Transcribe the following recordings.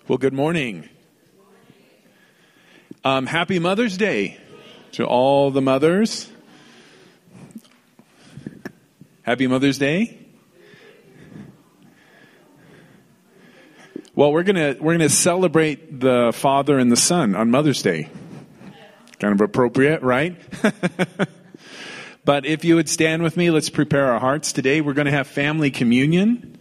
Well, good morning. Happy Mother's Day to all the mothers. Happy Mother's Day. Well, we're gonna celebrate the Father and the Son on Mother's Day. Kind of appropriate, right? But if you would stand with me, let's prepare our hearts today. We're going to have family communion.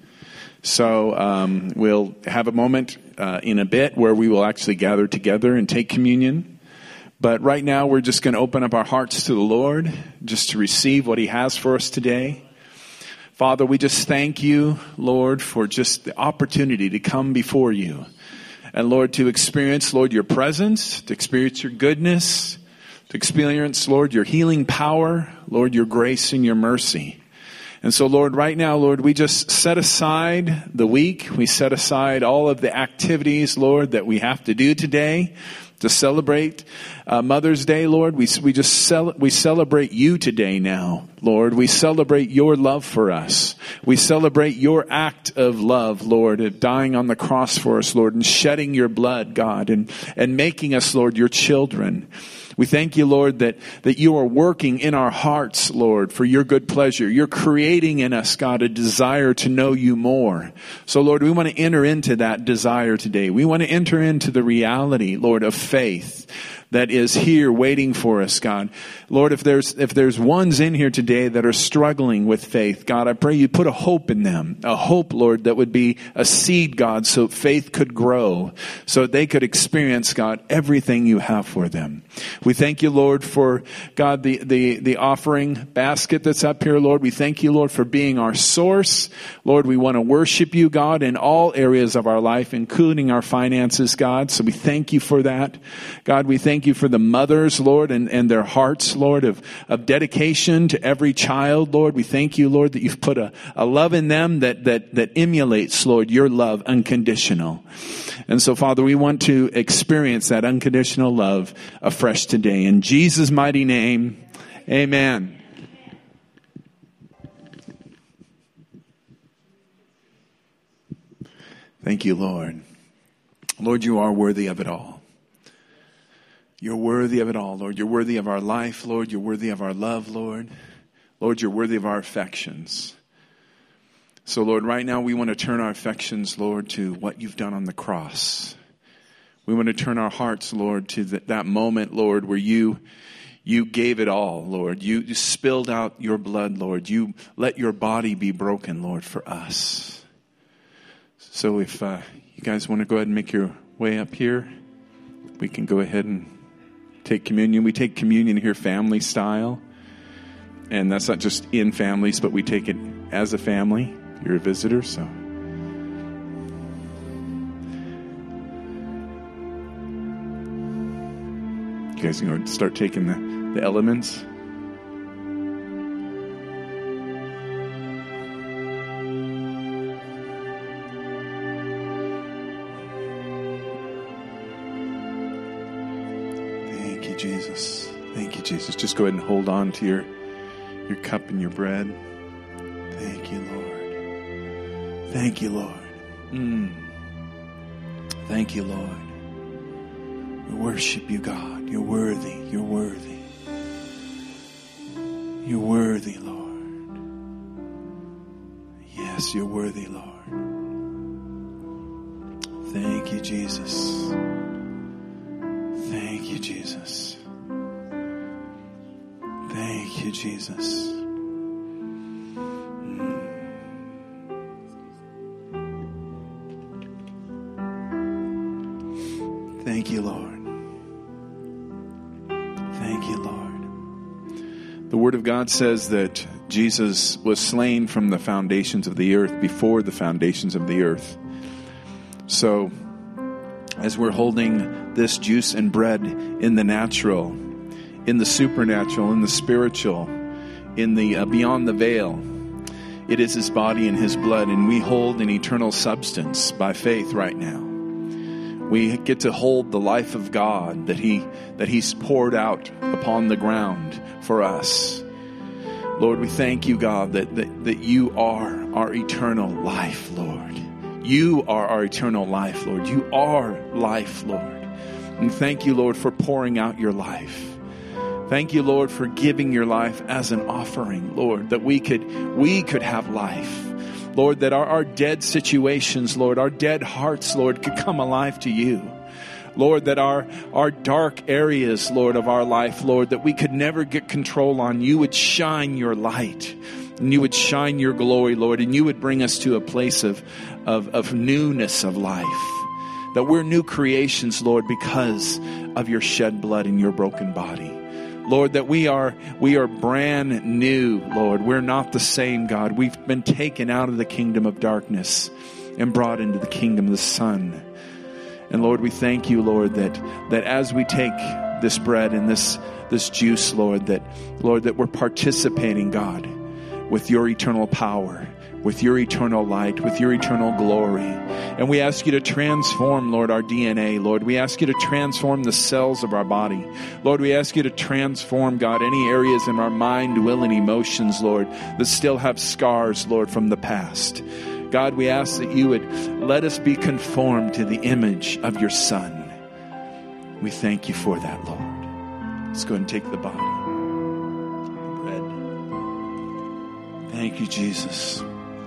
So we'll have a moment in a bit where we will actually gather together and take communion. But right now we're just going to open up our hearts to the Lord just to receive what He has for us today. Father, we just thank you, Lord, for just the opportunity to come before you. And Lord, to experience, Lord, your presence, to experience your goodness, to experience, Lord, your healing power, Lord, your grace and your mercy. And so, Lord, right now, Lord, we just set aside the week. We set aside all of the activities, Lord, that we have to do today to celebrate Mother's Day, Lord. We celebrate you today now, Lord. We celebrate your love for us. We celebrate your act of love, Lord, of dying on the cross for us, Lord, and shedding your blood, God, and making us, Lord, your children. We thank you, Lord, that you are working in our hearts, Lord, for your good pleasure. You're creating in us, God, a desire to know you more. So, Lord, we want to enter into that desire today. We want to enter into the reality, Lord, of faith that is here waiting for us, God. Lord, if there's ones in here today that are struggling with faith, God, I pray you put a hope in them. A hope, Lord, that would be a seed, God, so faith could grow, so they could experience, God, everything you have for them. We thank you, Lord, for, God, the offering basket that's up here, Lord. We thank you, Lord, for being our source. Lord, we want to worship you, God, in all areas of our life, including our finances, God. So we thank you for that. God, we thank you for the mothers, Lord, and their hearts, Lord, of dedication to every child, Lord. We thank you, Lord, that you've put a love in them that emulates, Lord, your love unconditional. And so, Father, we want to experience that unconditional love afresh today. In Jesus' mighty name, amen. Thank you, Lord. Lord, you are worthy of it all. You're worthy of it all, Lord. You're worthy of our life, Lord. You're worthy of our love, Lord. Lord, you're worthy of our affections. So, Lord, right now we want to turn our affections, Lord, to what you've done on the cross. We want to turn our hearts, Lord, to that moment, Lord, where you gave it all, Lord. You spilled out your blood, Lord. You let your body be broken, Lord, for us. So if you guys want to go ahead and make your way up here, we can go ahead and take communion. We take communion here family style. And that's not just in families, but we take it as a family. You're a visitor, so. You guys can go start taking the elements. Thank you, Jesus. Thank you, Jesus. Just go ahead and hold on to your cup and your bread. Thank you, Lord. Thank you, Lord. Thank you, Lord. We worship you, God. You're worthy. You're worthy. You're worthy, Lord. Yes, you're worthy, Lord. Thank you, Jesus. Thank you, Jesus. Thank you, Jesus. Thank you, Lord. Thank you, Lord. The Word of God says that Jesus was slain from the foundations of the earth, before the foundations of the earth. So, as we're holding this juice and bread in the natural, in the supernatural, in the spiritual, in the beyond the veil, it is His body and His blood, and we hold an eternal substance by faith right now. We get to hold the life of God that He's poured out upon the ground for us. Lord, we thank you, God, that you are our eternal life, Lord. You are our eternal life, Lord. You are life, Lord. And thank you, Lord, for pouring out your life. Thank you, Lord, for giving your life as an offering, Lord, that we could have life. Lord, that our dead situations, Lord, our dead hearts, Lord, could come alive to you. Lord, that our dark areas, Lord, of our life, Lord, that we could never get control on, you would shine your light and you would shine your glory, Lord, and you would bring us to a place of newness of life. That we're new creations, Lord, because of your shed blood and your broken body. Lord, that we are brand new, Lord. We're not the same, God. We've been taken out of the kingdom of darkness and brought into the kingdom of the Son. And Lord, we thank you, Lord, that as we take this bread and this juice, Lord, that we're participating, God, with your eternal power, with your eternal light, with your eternal glory. And we ask you to transform, Lord, our DNA, Lord. We ask you to transform the cells of our body. Lord, we ask you to transform, God, any areas in our mind, will, and emotions, Lord, that still have scars, Lord, from the past. God, we ask that you would let us be conformed to the image of your Son. We thank you for that, Lord. Let's go ahead and take the body. Bread. Thank you, Jesus.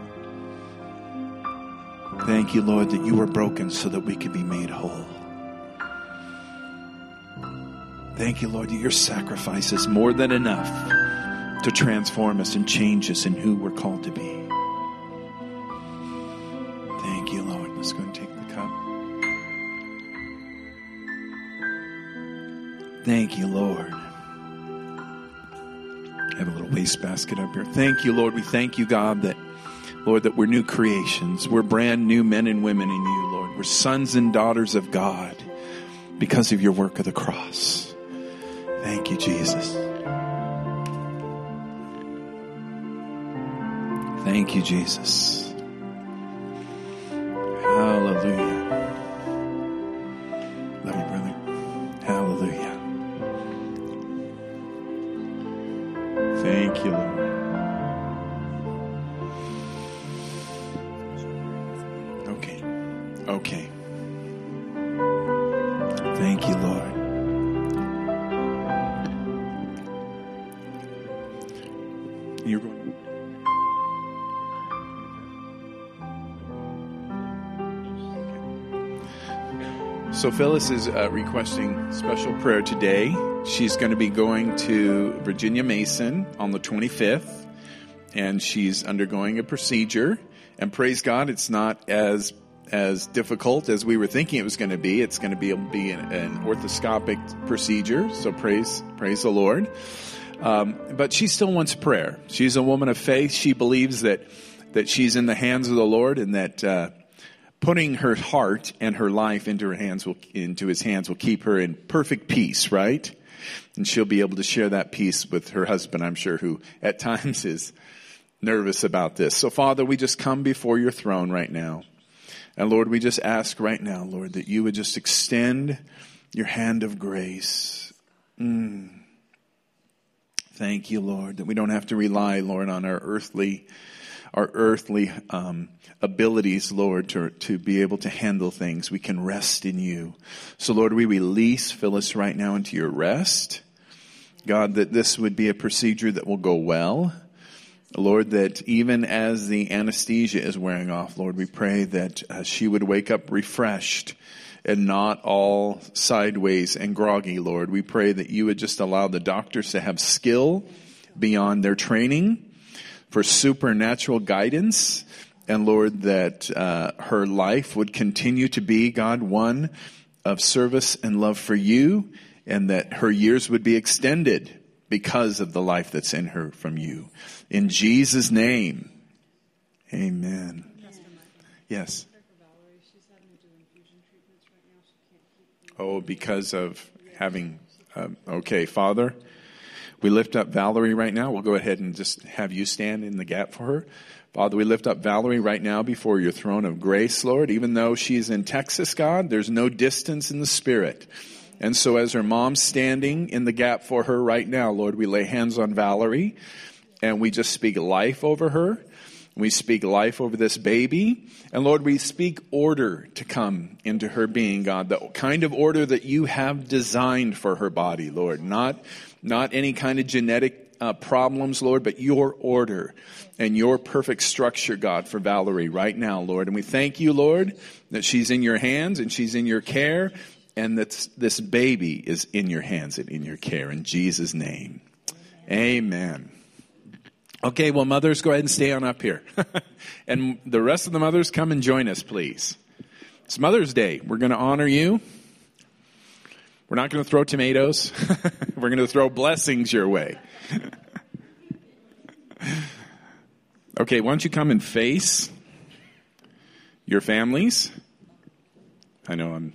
Thank you, Lord, that you were broken so that we could be made whole. Thank you, Lord, that your sacrifice is more than enough to transform us and change us in who we're called to be. Thank you, Lord. Let's go and take the cup. Thank you, Lord. I have a little wastebasket up here. Thank you, Lord. We thank you, God, that Lord, that we're new creations. We're brand new men and women in you, Lord. We're sons and daughters of God because of your work of the cross. Thank you, Jesus. Thank you, Jesus. Hallelujah. Love you, brother. Hallelujah. Thank you, Lord. Okay. Thank you, Lord. You're going. So Phyllis is requesting special prayer today. She's going to be going to Virginia Mason on the 25th, and she's undergoing a procedure. And praise God, it's not as difficult as we were thinking it was going to be. It's going to be an orthoscopic procedure, so praise the Lord. But she still wants prayer. She's a woman of faith. She believes that she's in the hands of the Lord, and that putting her heart and her life into his hands will keep her in perfect peace, right? And she'll be able to share that peace with her husband, I'm sure, who at times is nervous about this. So Father, we just come before your throne right now. And Lord, we just ask right now, Lord, that you would just extend your hand of grace. Thank you, Lord, that we don't have to rely, Lord, on our earthly abilities, Lord, to be able to handle things. We can rest in you. So, Lord, we release Phyllis right now into your rest. God, that this would be a procedure that will go well. Lord, that even as the anesthesia is wearing off, Lord, we pray that she would wake up refreshed and not all sideways and groggy, Lord. We pray that you would just allow the doctors to have skill beyond their training for supernatural guidance. And Lord, that her life would continue to be, God, one of service and love for you, and that her years would be extended because of the life that's in her from you. In Jesus' name, amen. Yes. Oh, because of having, okay, Father, we lift up Valerie right now. We'll go ahead and just have you stand in the gap for her. Father, we lift up Valerie right now before your throne of grace, Lord. Even though she's in Texas, God, there's no distance in the Spirit. And so as her mom's standing in the gap for her right now, Lord, we lay hands on Valerie and we just speak life over her. We speak life over this baby. And Lord, we speak order to come into her being, God, the kind of order that you have designed for her body, Lord. Not any kind of genetic problems, Lord, but your order and your perfect structure, God, for Valerie right now, Lord. And we thank you, Lord, that she's in your hands and she's in your care, and that this baby is in your hands and in your care. In Jesus' name, amen. Okay, well, mothers, go ahead and stay on up here. And the rest of the mothers, come and join us, please. It's Mother's Day. We're going to honor you. We're not going to throw tomatoes. We're going to throw blessings your way. Okay, why don't you come and face your families? I know I'm...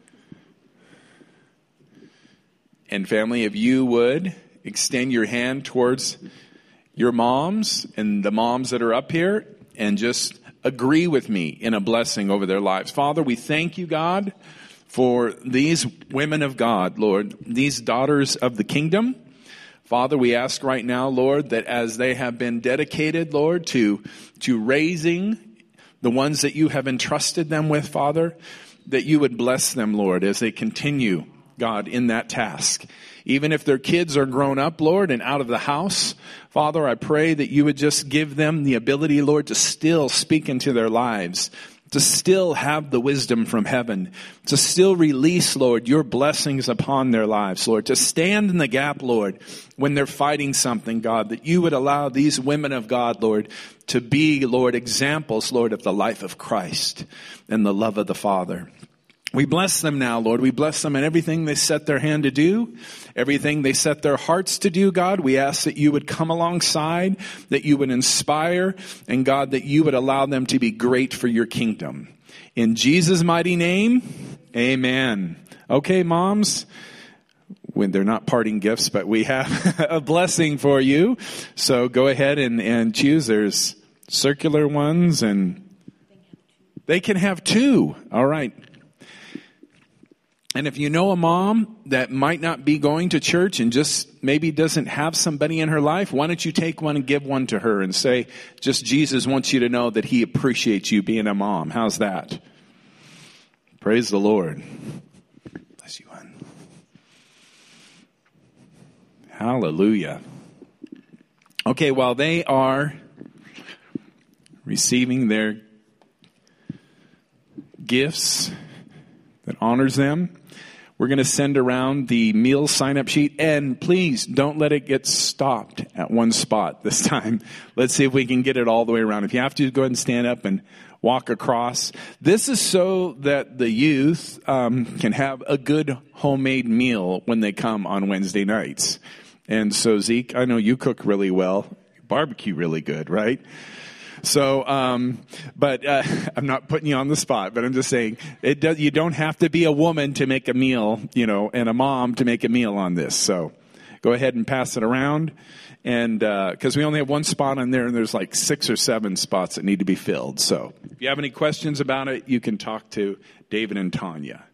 And family, if you would extend your hand towards your moms and the moms that are up here and just agree with me in a blessing over their lives. Father, we thank you, God, for these women of God, Lord, these daughters of the kingdom. Father, we ask right now, Lord, that as they have been dedicated, Lord, to raising the ones that you have entrusted them with, Father, that you would bless them, Lord, as they continue, God, in that task. Even if their kids are grown up, Lord, and out of the house, Father, I pray that you would just give them the ability, Lord, to still speak into their lives, to still have the wisdom from heaven, to still release, Lord, your blessings upon their lives, Lord, to stand in the gap, Lord, when they're fighting something, God, that you would allow these women of God, Lord, to be, Lord, examples, Lord, of the life of Christ and the love of the Father. We bless them now, Lord. We bless them in everything they set their hand to do, everything they set their hearts to do, God. We ask that you would come alongside, that you would inspire, and God, that you would allow them to be great for your kingdom. In Jesus' mighty name, amen. Okay, moms, when they're not parting gifts, but we have a blessing for you. So go ahead and choose. There's circular ones, and they can have two. All right. And if you know a mom that might not be going to church and just maybe doesn't have somebody in her life, why don't you take one and give one to her and say, just Jesus wants you to know that he appreciates you being a mom. How's that? Praise the Lord. Bless you, hon. Hallelujah. Okay, while they are receiving their gifts that honors them, we're going to send around the meal sign-up sheet. And please don't let it get stopped at one spot this time. Let's see if we can get it all the way around. If you have to, go ahead and stand up and walk across. This is so that the youth can have a good homemade meal when they come on Wednesday nights. And so, Zeke, I know you cook really well. You barbecue really good, right? So, but I'm not putting you on the spot, but I'm just saying you don't have to be a woman to make a meal, and a mom to make a meal on this. So go ahead and pass it around. And, cause we only have one spot on there and there's like 6 or 7 spots that need to be filled. So if you have any questions about it, you can talk to David and Tanya.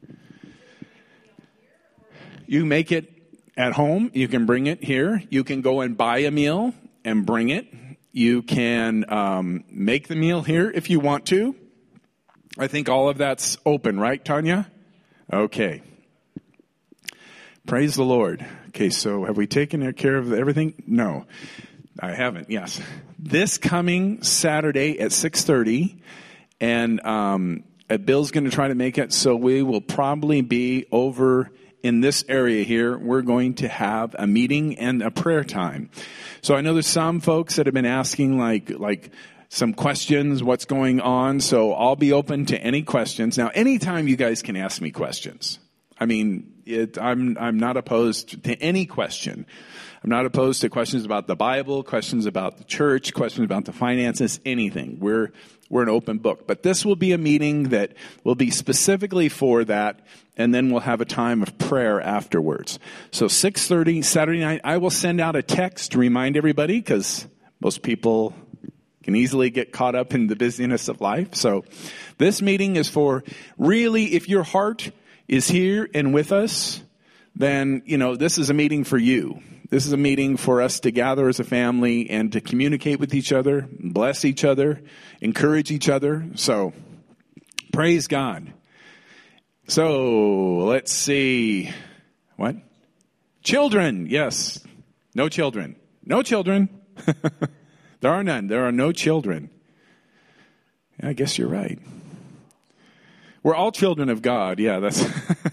You make it at home. You can bring it here. You can go and buy a meal and bring it. You can make the meal here if you want to. I think all of that's open, right, Tanya? Okay. Praise the Lord. Okay, so have we taken care of everything? No, I haven't. Yes. This coming Saturday at 6:30, and Bill's going to try to make it, so we will probably be over in this area here. We're going to have a meeting and a prayer time. So I know there's some folks that have been asking like some questions, what's going on. So I'll be open to any questions. Now, anytime you guys can ask me questions. I mean, I'm not opposed to any question. I'm not opposed to questions about the Bible, questions about the church, questions about the finances, anything. We're an open book. But this will be a meeting that will be specifically for that, and then we'll have a time of prayer afterwards. So 6:30 Saturday night, I will send out a text to remind everybody, because most people can easily get caught up in the busyness of life. So this meeting is for really, if your heart is here and with us, then, this is a meeting for you. This is a meeting for us to gather as a family and to communicate with each other, bless each other, encourage each other. So, praise God. So, let's see. What? Children. Yes. No children. No children. There are none. There are no children. I guess you're right. We're all children of God. Yeah, that's...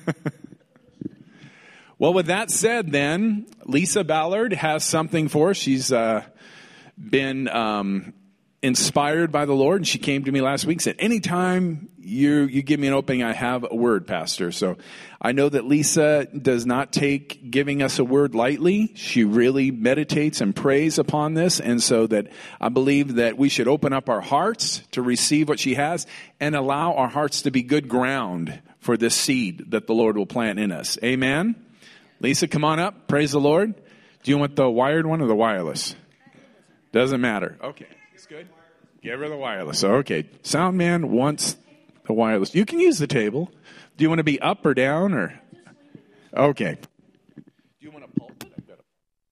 Well, with that said, then, Lisa Ballard has something for us. She's been inspired by the Lord, and she came to me last week and said, anytime you give me an opening, I have a word, Pastor. So I know that Lisa does not take giving us a word lightly. She really meditates and prays upon this, and so that I believe that we should open up our hearts to receive what she has and allow our hearts to be good ground for this seed that the Lord will plant in us. Amen? Lisa, come on up. Praise the Lord. Do you want the wired one or the wireless? Doesn't matter. Okay. It's good. Give her the wireless. Okay. Sound man wants the wireless. You can use the table. Do you want to be up or down or? Okay. Do you want to pulse it? I've got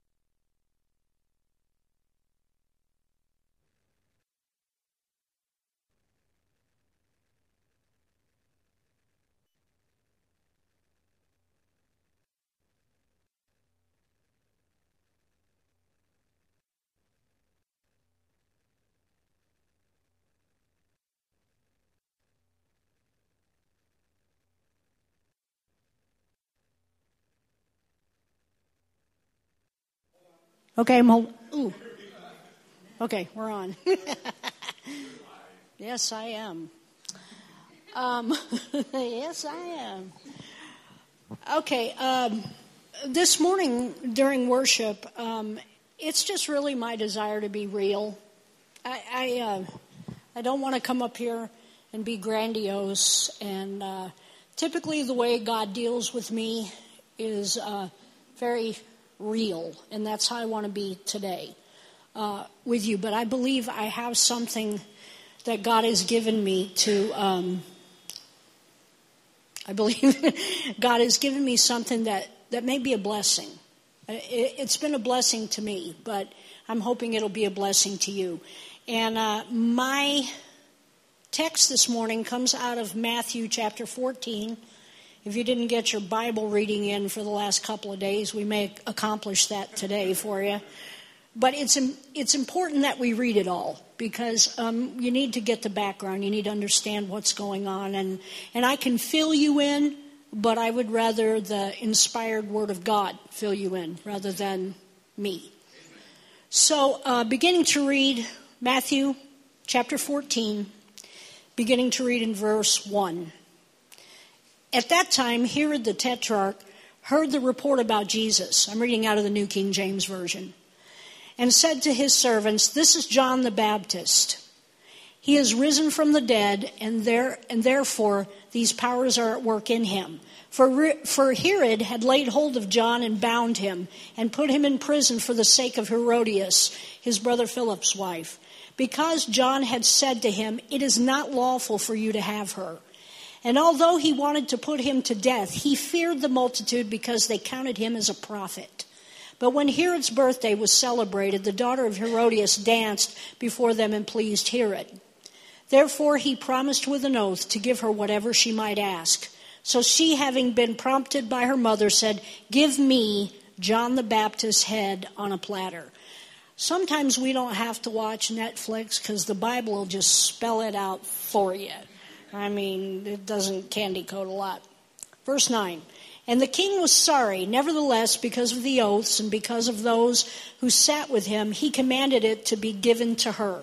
Okay, ooh. Okay, we're on. Yes, I am. Yes, I am. Okay, this morning during worship, it's just really my desire to be real. I don't want to come up here and be grandiose, and typically the way God deals with me is very real, and that's how I want to be today with you. But I believe I have something that God has given me to, I believe God has given me something that may be a blessing. It's been a blessing to me, but I'm hoping it'll be a blessing to you. And my text this morning comes out of Matthew chapter 14. If you didn't get your Bible reading in for the last couple of days, we may accomplish that today for you. But it's important that we read it all, because you need to get the background. You need to understand what's going on. And I can fill you in, but I would rather the inspired Word of God fill you in rather than me. So beginning to read Matthew chapter 14, beginning to read in verse 1. At that time, Herod the Tetrarch heard the report about Jesus. I'm reading out of the New King James Version. And said to his servants, "This is John the Baptist. He is risen from the dead, and therefore these powers are at work in him. For Herod had laid hold of John and bound him, and put him in prison for the sake of Herodias, his brother Philip's wife, because John had said to him, 'It is not lawful for you to have her.' And although he wanted to put him to death, he feared the multitude because they counted him as a prophet. But when Herod's birthday was celebrated, the daughter of Herodias danced before them and pleased Herod. Therefore he promised with an oath to give her whatever she might ask. So she, having been prompted by her mother, said, 'Give me John the Baptist's head on a platter.'" Sometimes we don't have to watch Netflix because the Bible will just spell it out for you. I mean, it doesn't candy coat a lot. Verse 9. "And the king was sorry. Nevertheless, because of the oaths and because of those who sat with him, he commanded it to be given to her.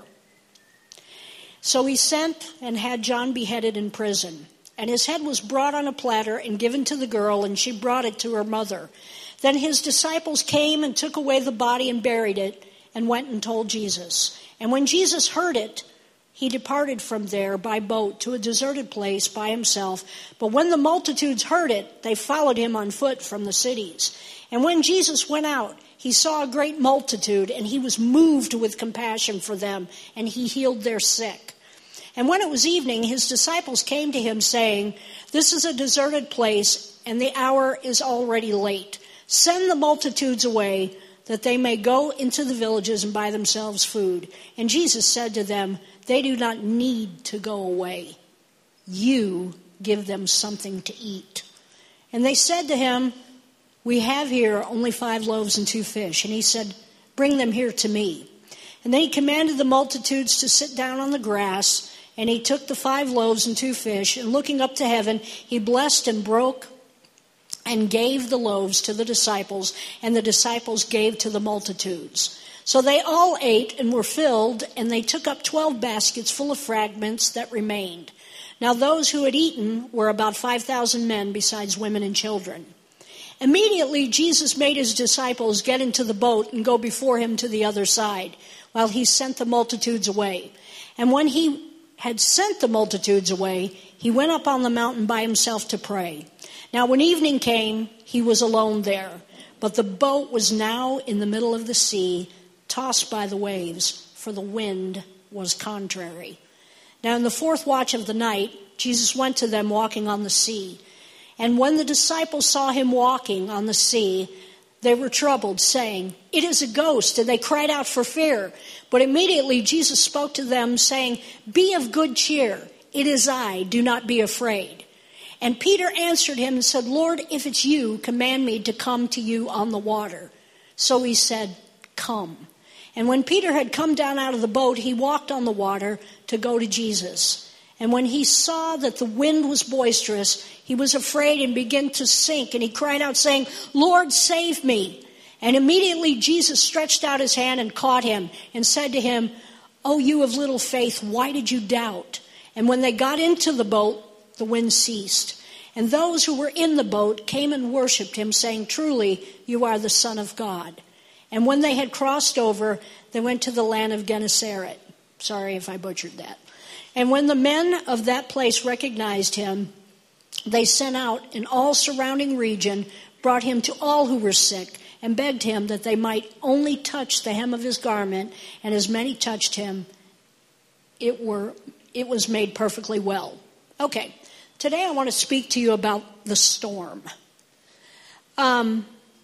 So he sent and had John beheaded in prison. And his head was brought on a platter and given to the girl, and she brought it to her mother. Then his disciples came and took away the body and buried it, and went and told Jesus. And when Jesus heard it, he departed from there by boat to a deserted place by himself. But when the multitudes heard it, they followed him on foot from the cities. And when Jesus went out, he saw a great multitude, and he was moved with compassion for them, and he healed their sick. And when it was evening, his disciples came to him, saying, 'This is a deserted place, and the hour is already late. Send the multitudes away, that they may go into the villages and buy themselves food. And Jesus said to them, they do not need to go away. You give them something to eat. And they said to him, we have here only 5 loaves and 2 fish. And he said, bring them here to me. And then he commanded the multitudes to sit down on the grass. And he took the 5 loaves and 2 fish, and looking up to heaven, he blessed and broke and gave the loaves to the disciples, and the disciples gave to the multitudes. So they all ate and were filled, and they took up 12 baskets full of fragments that remained. Now those who had eaten were about 5,000 men, besides women and children. Immediately Jesus made his disciples get into the boat and go before him to the other side, while he sent the multitudes away. And when he had sent the multitudes away, he went up on the mountain by himself to pray. Now when evening came, he was alone there, but the boat was now in the middle of the sea, tossed by the waves, for the wind was contrary. Now in the 4th watch of the night, Jesus went to them walking on the sea. And when the disciples saw him walking on the sea, they were troubled, saying, it is a ghost, and they cried out for fear. But immediately Jesus spoke to them, saying, be of good cheer, it is I, do not be afraid. And Peter answered him and said, Lord, if it's you, command me to come to you on the water. So he said, come. And when Peter had come down out of the boat, he walked on the water to go to Jesus. And when he saw that the wind was boisterous, he was afraid and began to sink. And he cried out, saying, Lord, save me. And immediately Jesus stretched out his hand and caught him and said to him, O you of little faith, why did you doubt? And when they got into the boat, the wind ceased. And those who were in the boat came and worshipped him, saying, truly, you are the Son of God. And when they had crossed over, they went to the land of Gennesaret. Sorry if I butchered that. And when the men of that place recognized him, they sent out in all surrounding region, brought him to all who were sick, and begged him that they might only touch the hem of his garment. And as many touched him, it was made perfectly well. Okay, today I want to speak to you about the storm. I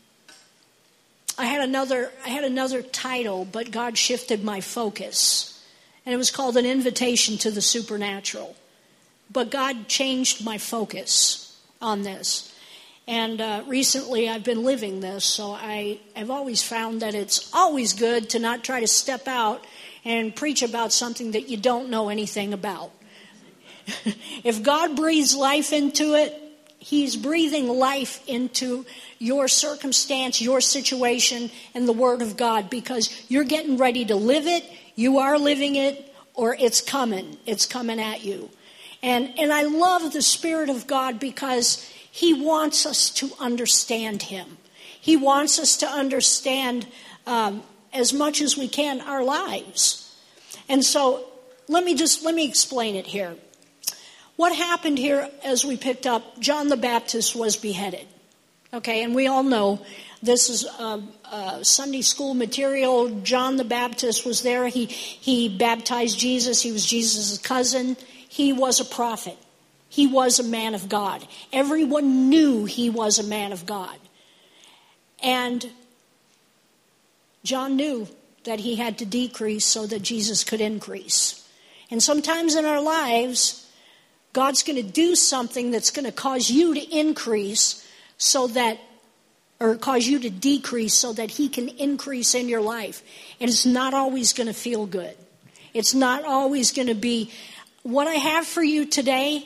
had another title, but God shifted my focus. And it was called An Invitation to the Supernatural. But God changed my focus on this. And recently I've been living this, so I've always found that it's always good to not try to step out and preach about something that you don't know anything about. If God breathes life into it, He's breathing life into your circumstance, your situation, and the Word of God, because you're getting ready to live it, you are living it, or it's coming at you. And I love the Spirit of God because He wants us to understand Him. He wants us to understand as much as we can our lives. And so let me explain it here. What happened here as we picked up, John the Baptist was beheaded. Okay, and we all know this is Sunday school material. John the Baptist was there. He baptized Jesus. He was Jesus' cousin. He was a prophet. He was a man of God. Everyone knew he was a man of God. And John knew that he had to decrease so that Jesus could increase. And sometimes in our lives, God's going to do something that's going to cause you to increase or cause you to decrease so that He can increase in your life. And it's not always going to feel good. It's not always going to be. What I have for you today,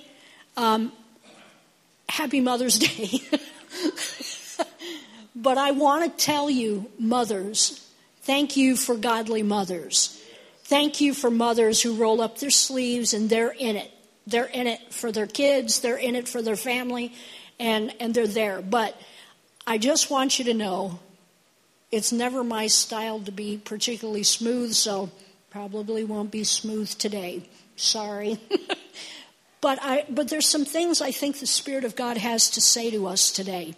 happy Mother's Day. But I want to tell you, mothers, thank you for godly mothers. Thank you for mothers who roll up their sleeves and they're in it. They're in it for their kids. They're in it for their family. And they're there. But I just want you to know it's never my style to be particularly smooth, so probably won't be smooth today. Sorry. But there's some things I think the Spirit of God has to say to us today.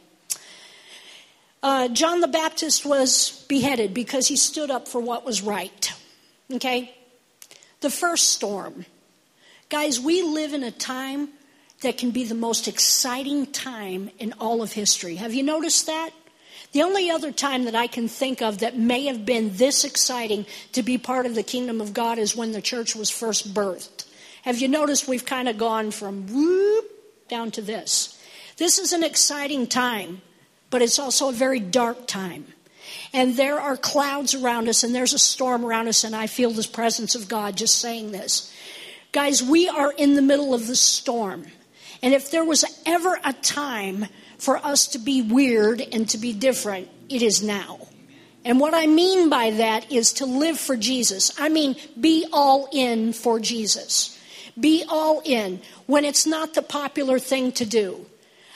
John the Baptist was beheaded because he stood up for what was right. Okay? The first storm. Guys, we live in a time that can be the most exciting time in all of history. Have you noticed that? The only other time that I can think of that may have been this exciting to be part of the kingdom of God is when the church was first birthed. Have you noticed we've kind of gone from whoop down to this? This is an exciting time, but it's also a very dark time. And there are clouds around us, and there's a storm around us, and I feel the presence of God just saying this. Guys, we are in the middle of the storm. And if there was ever a time for us to be weird and to be different, it is now. And what I mean by that is to live for Jesus. I mean, be all in for Jesus. Be all in when it's not the popular thing to do.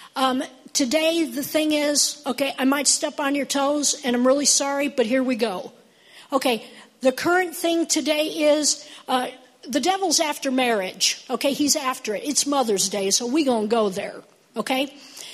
Today, the thing is, okay, I might step on your toes, and I'm really sorry, but here we go. Okay, the current thing today is the devil's after marriage. Okay, he's after it. It's Mother's Day, so we're going to go there. Okay?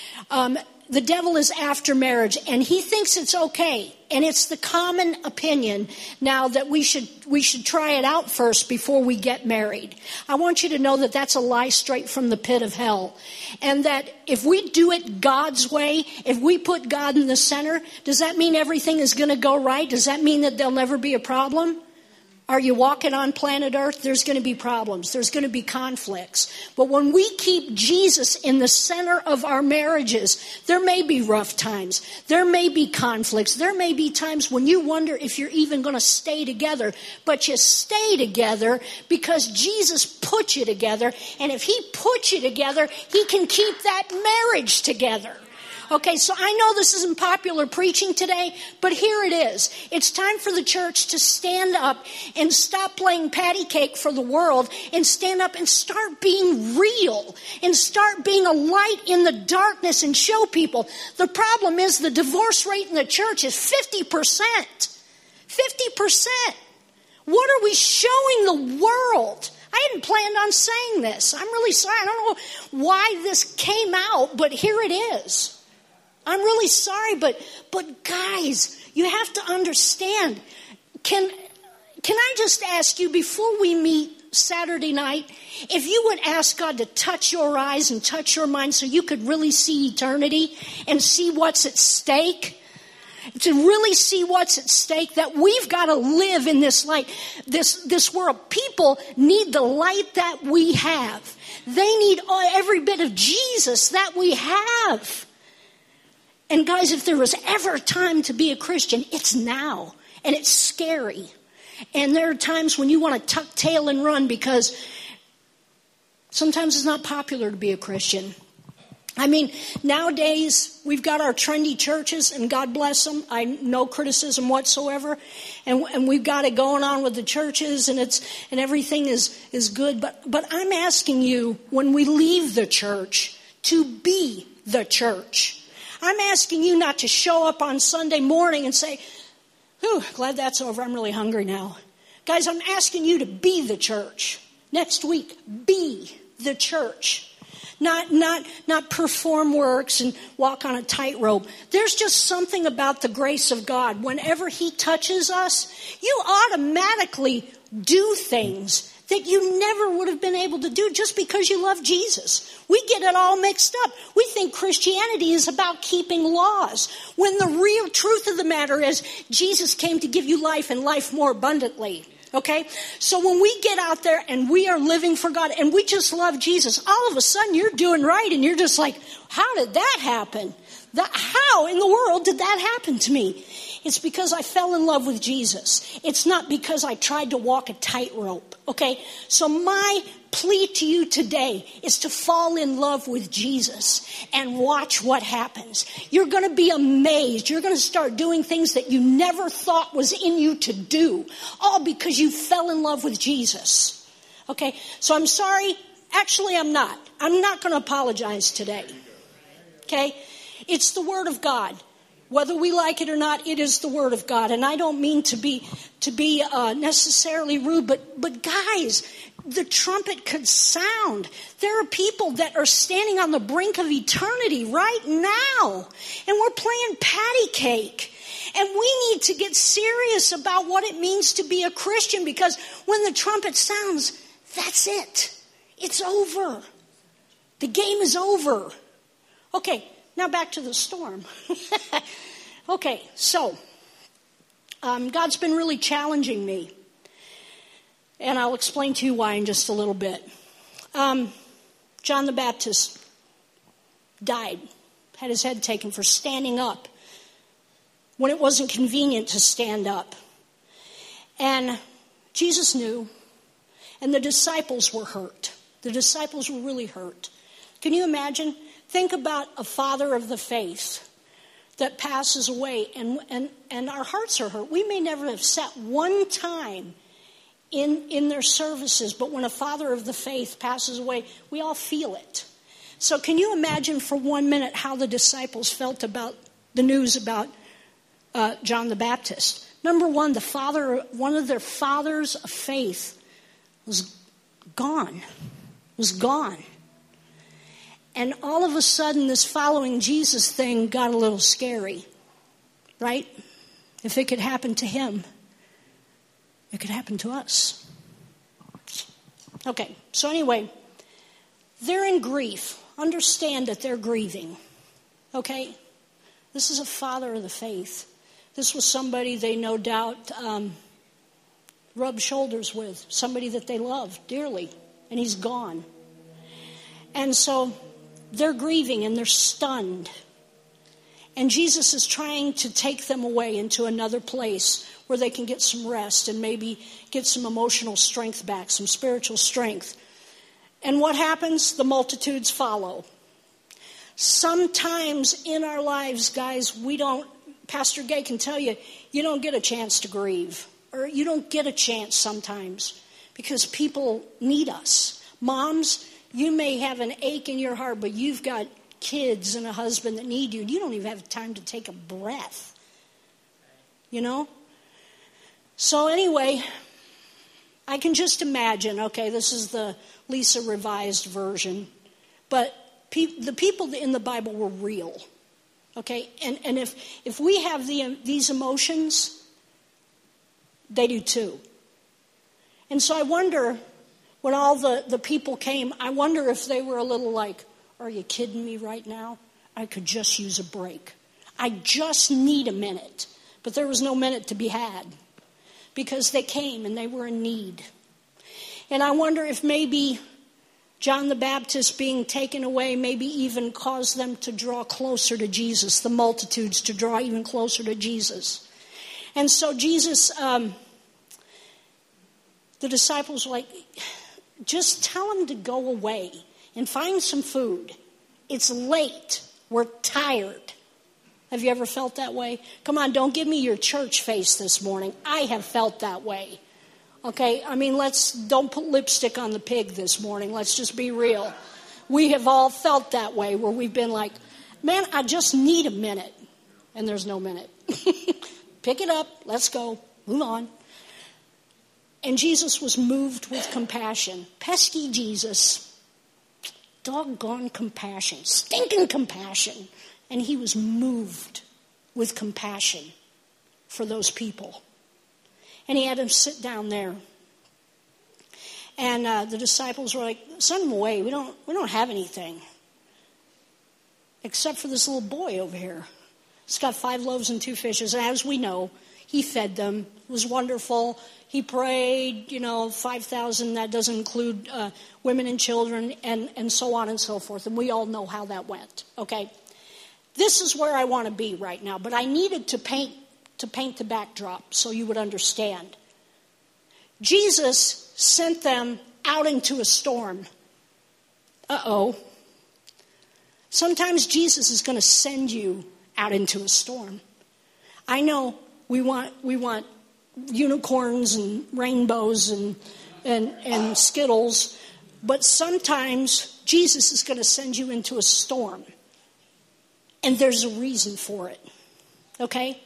The devil is after marriage, and he thinks it's okay. And it's the common opinion now that we should try it out first before we get married. I want you to know that that's a lie straight from the pit of hell. And that if we do it God's way, if we put God in the center, does that mean everything is going to go right? Does that mean that there'll never be a problem? Are you walking on planet Earth? There's going to be problems. There's going to be conflicts. But when we keep Jesus in the center of our marriages, there may be rough times. There may be conflicts. There may be times when you wonder if you're even going to stay together. But you stay together because Jesus put you together. And if he put you together, he can keep that marriage together. Okay, so I know this isn't popular preaching today, but here it is. It's time for the church to stand up and stop playing patty cake for the world and stand up and start being real and start being a light in the darkness and show people. The problem is the divorce rate in the church is 50%. 50%. What are we showing the world? I hadn't planned on saying this. I'm really sorry. I don't know why this came out, but here it is. I'm really sorry, but guys, you have to understand. Can I just ask you, before we meet Saturday night, if you would ask God to touch your eyes and touch your mind so you could really see eternity and see what's at stake? To really see what's at stake, that we've got to live in this light, this world. People need the light that we have. They need every bit of Jesus that we have. And guys, if there was ever a time to be a Christian, it's now. And it's scary. And there are times when you want to tuck tail and run because sometimes it's not popular to be a Christian. I mean, nowadays, we've got our trendy churches, and God bless them. No criticism whatsoever. And we've got it going on with the churches, and everything is good. But I'm asking you, when we leave the church, to be the church. I'm asking you not to show up on Sunday morning and say, "Whew, glad that's over. I'm really hungry now." Guys, I'm asking you to be the church. Next week, be the church. Not perform works and walk on a tightrope. There's just something about the grace of God. Whenever he touches us, you automatically do things that you never would have been able to do just because you love Jesus. We get it all mixed up. We think Christianity is about keeping laws, when the real truth of the matter is Jesus came to give you life and life more abundantly. Okay? So when we get out there and we are living for God and we just love Jesus, all of a sudden you're doing right and you're just like, how did that happen? How in the world did that happen to me? It's because I fell in love with Jesus. It's not because I tried to walk a tightrope. Okay? So my plea to you today is to fall in love with Jesus and watch what happens. You're going to be amazed. You're going to start doing things that you never thought was in you to do, all because you fell in love with Jesus. Okay? So I'm sorry. Actually, I'm not. I'm not going to apologize today. Okay? It's the Word of God. Whether we like it or not, it is the Word of God. And I don't mean to be necessarily rude, but guys, the trumpet could sound. There are people that are standing on the brink of eternity right now, and we're playing patty cake. And we need to get serious about what it means to be a Christian, because when the trumpet sounds, that's it. It's over. The game is over. Okay. Now back to the storm. Okay, so God's been really challenging me. And I'll explain to you why in just a little bit. John the Baptist died, had his head taken for standing up when it wasn't convenient to stand up. And Jesus knew, and the disciples were hurt. The disciples were really hurt. Can you imagine? Think about a father of the faith that passes away, and our hearts are hurt. We may never have sat one time in their services, but when a father of the faith passes away, we all feel it. So can you imagine for 1 minute how the disciples felt about the news about John the Baptist? Number one, one of their fathers of faith was gone. And all of a sudden, this following Jesus thing got a little scary, right? If it could happen to him, it could happen to us. Okay, so anyway, they're in grief. Understand that they're grieving, okay? This is a father of the faith. This was somebody they no doubt rubbed shoulders with, somebody that they loved dearly, and he's gone. And so they're grieving and they're stunned. And Jesus is trying to take them away into another place where they can get some rest and maybe get some emotional strength back, some spiritual strength. And what happens? The multitudes follow. Sometimes in our lives, guys, Pastor Gay can tell you, you don't get a chance to grieve. Or you don't get a chance sometimes because people need us. Moms, you may have an ache in your heart, but you've got kids and a husband that need you. You don't even have time to take a breath. You know? So anyway, I can just imagine, okay, this is the Lisa revised version, but the people in the Bible were real. Okay? And if we have these emotions, they do too. And so I wonder, when all the people came, I wonder if they were a little like, are you kidding me right now? I could just use a break. I just need a minute. But there was no minute to be had because they came and they were in need. And I wonder if maybe John the Baptist being taken away maybe even caused them to draw closer to Jesus, the multitudes to draw even closer to Jesus. And so Jesus, the disciples were like, just tell him to go away and find some food. It's late. We're tired. Have you ever felt that way? Come on, don't give me your church face this morning. I have felt that way. Okay, I mean, don't put lipstick on the pig this morning. Let's just be real. We have all felt that way where we've been like, man, I just need a minute. And there's no minute. Pick it up. Let's go. Move on. And Jesus was moved with compassion. Pesky Jesus. Doggone compassion. Stinking compassion. And he was moved with compassion for those people. And he had them sit down there. And the disciples were like, send them away. We don't have anything. Except for this little boy over here. He's got 5 loaves and 2 fishes. And as we know, he fed them. It was wonderful. He prayed, 5,000. That doesn't include women and children and so on and so forth. And we all know how that went. Okay? This is where I want to be right now. But I needed to paint the backdrop so you would understand. Jesus sent them out into a storm. Uh-oh. Sometimes Jesus is going to send you out into a storm. I know we want unicorns and rainbows and Skittles, but sometimes Jesus is going to send you into a storm. And there's a reason for it. Okay?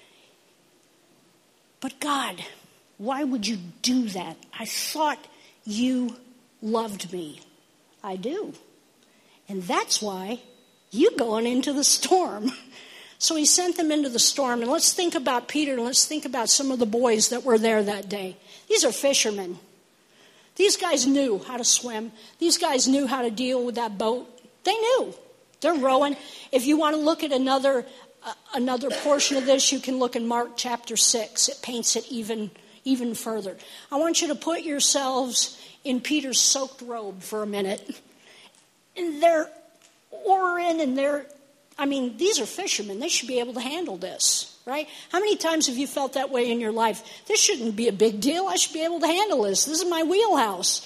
But God, why would you do that? I thought you loved me. I do. And that's why you're going into the storm. So he sent them into the storm. And let's think about Peter and let's think about some of the boys that were there that day. These are fishermen. These guys knew how to swim. These guys knew how to deal with that boat. They knew. They're rowing. If you want to look at another another portion of this, you can look in Mark chapter 6. It paints it even further. I want you to put yourselves in Peter's soaked robe for a minute. And they're oaring and these are fishermen. They should be able to handle this, right? How many times have you felt that way in your life? This shouldn't be a big deal. I should be able to handle this. This is my wheelhouse.